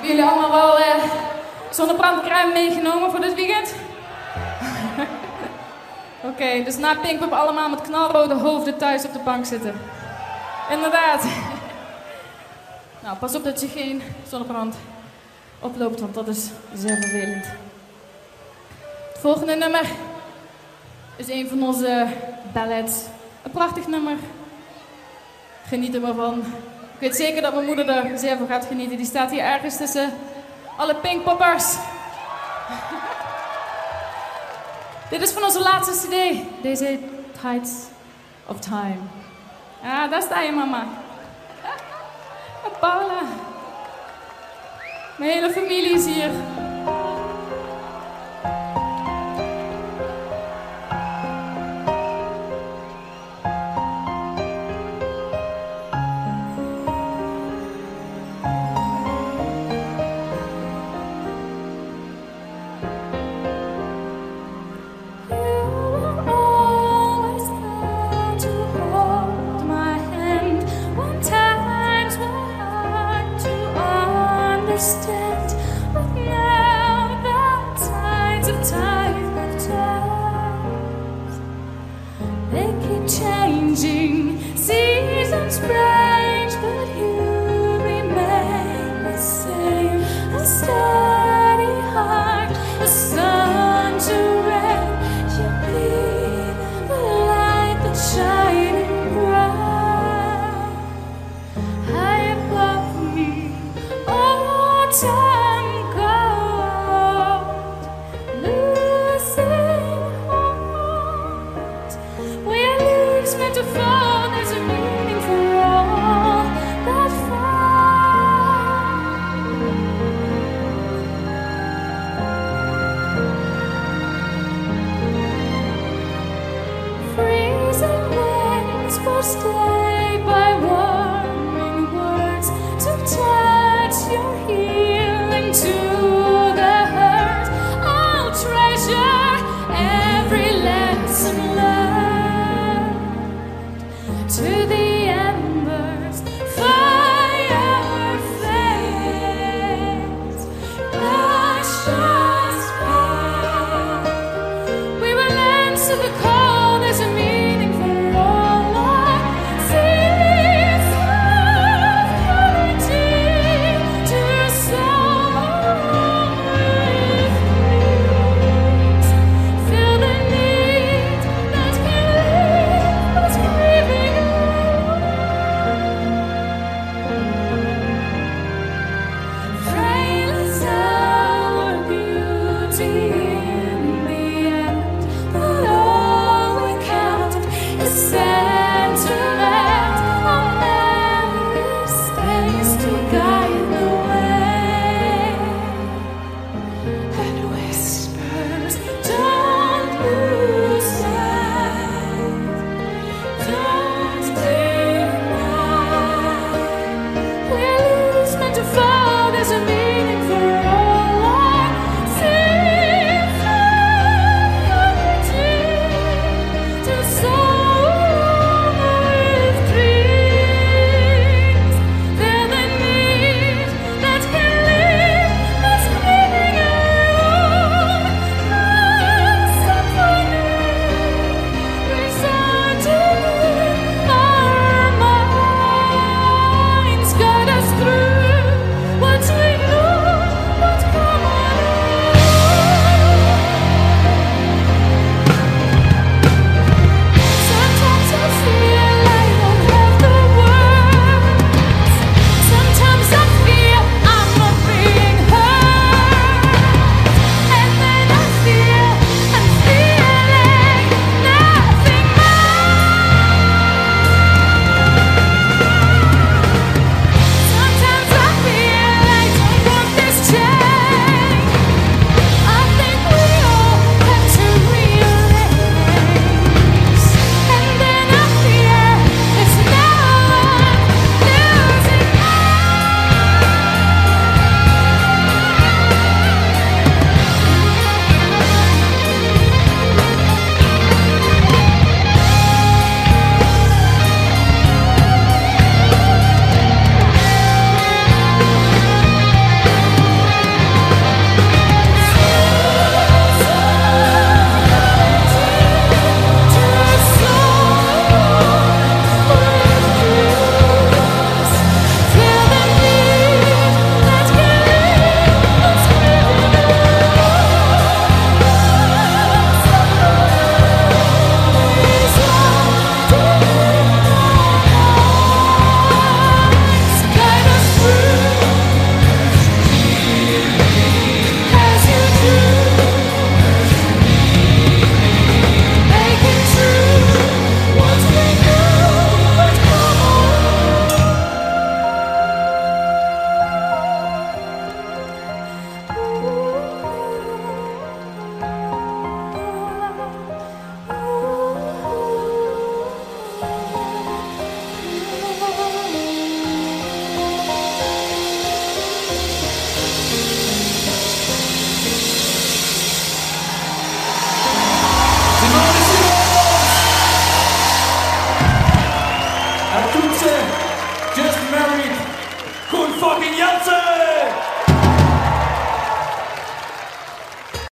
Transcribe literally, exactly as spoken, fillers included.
Hebben jullie allemaal wel uh, zonnebrandcrème meegenomen voor dit weekend? Oké, okay, dus na Pinkpop allemaal met knalrode hoofden thuis op de bank zitten. Inderdaad. Nou, pas op dat je geen zonnebrand oploopt, want dat is zeer vervelend. Het volgende nummer is een van onze ballads. Een prachtig nummer. Geniet er maar van. Ik weet zeker dat mijn moeder er zeer van gaat genieten. Die staat hier ergens tussen alle Pinkpoppers. Dit is van onze laatste cd. Deze heet Tides of Time. Ah, daar sta je, mama. Paula. Mijn hele familie is hier.